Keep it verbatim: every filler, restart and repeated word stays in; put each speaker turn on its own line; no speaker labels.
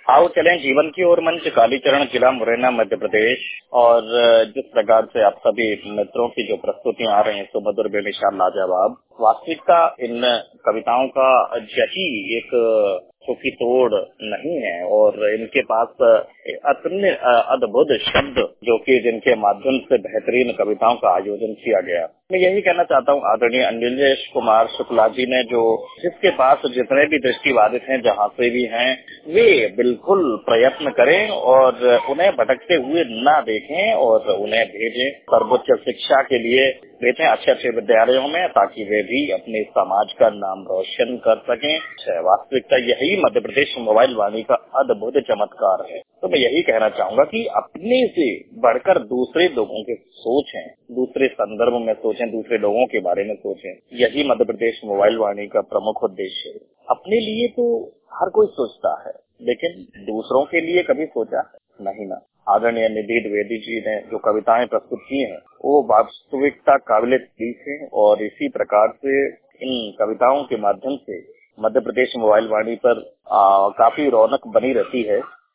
आओ चलें जीवन की ओर मंच कालीचरण जिला मुरैना मध्य प्रदेश। और जिस प्रकार से आप सभी मित्रों की जो प्रस्तुतियां आ रही हैं सुमधुर बेमिसाल लाजवाब, वास्तविकता इन कविताओं का यही एक सूखी तोड़ नहीं है और इनके पास इतने अद्भुत शब्द जो कि जिनके माध्यम से बेहतरीन कविताओं का आयोजन किया गया। मैं यही कहना चाहता हूँ आदरणीय अनिलेश कुमार शुक्ला जी ने, जो जिसके पास जितने भी दृष्टिबाधित हैं जहाँ से भी हैं, वे बिल्कुल प्रयत्न करें और उन्हें भटकते हुए ना देखें और उन्हें भेजें सर्वोच्च शिक्षा के लिए, भेजें अच्छे अच्छे विद्यालयों में, ताकि वे भी अपने समाज का नाम रोशन कर सकें। वास्तविकता यही मध्य प्रदेश मोबाइल वाणी का अद्भुत चमत्कार है। तो मैं यही कहना चाहूंगा कि अपने से बढ़कर दूसरे लोगों के सोचें, दूसरे संदर्भ में सोचें, दूसरे लोगों के बारे में सोचें। यही मध्य प्रदेश मोबाइल वाणी का प्रमुख उद्देश्य है। अपने लिए तो हर कोई सोचता है, लेकिन दूसरों के लिए कभी सोचा है नहीं ना। आदरणीय निधि द्विवेदी जी ने जो कविताएं प्रस्तुत की हैं वो वास्तविकता काबिले तारीफ है और इसी प्रकार से इन कविताओं के माध्यम से मध्य प्रदेश मोबाइल वाणी पर आ, काफी रौनक बनी रहती है।